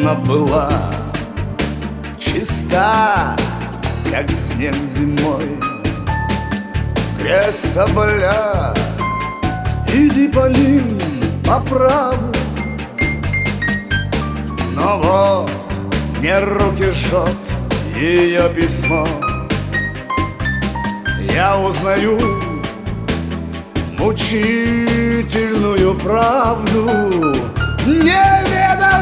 Она была чиста, как снег зимой. В грязь соболя иди по ним по праву. Но вот мне руки жжет ее письмо. Я узнаю мучительную правду. Не ведал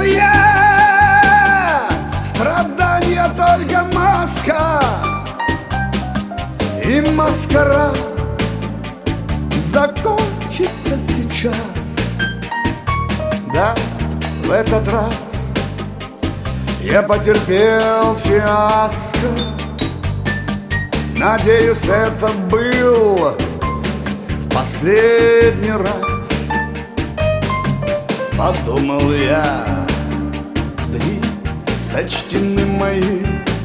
я страдания, только маска и маскарад закончится сейчас. Да, в этот раз я потерпел фиаско. Надеюсь, это был последний раз. Подумал я, дни сочтены мои.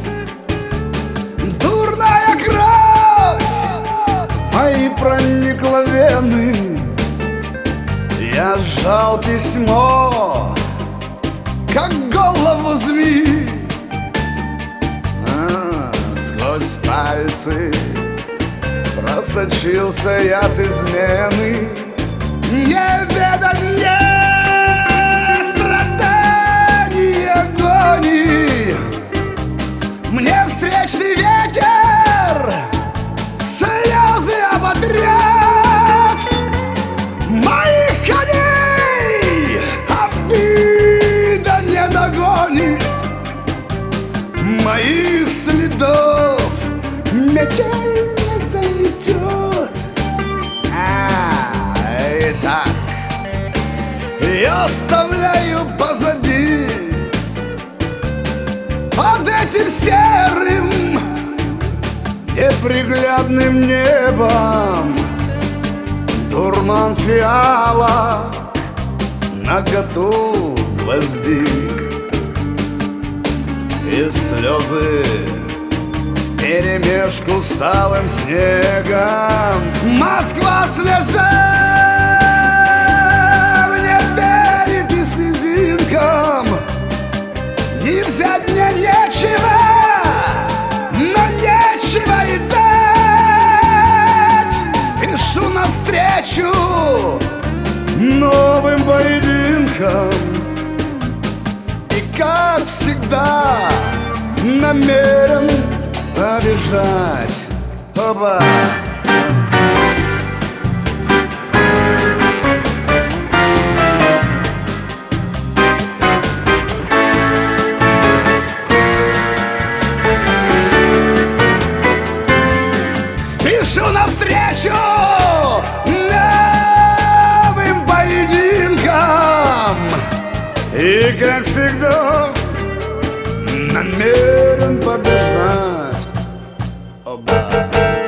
Дурная кровь мои проникла в вены. Я сжал письмо, как голову змеи. Сквозь пальцы просочился яд измены. Не веданье страданий, агоний. Мне встречный ветер слезы оботрят. Моих коней обида не догонит. Моих следов метель не заметет. Итак, я оставляю позади, под этим серым неприглядным небом, дурман фиалок, наготу гвоздик и слезы вперемешку с талым снегом. Москва слезам не верит и слезинкам. Не взять мне нечего, но нечего и дать. Спешу навстречу новым поединкам. И как всегда намерен побеждать. Оба! Спешу навстречу новым поединкам. И как всегда намерен побеждать. Оба.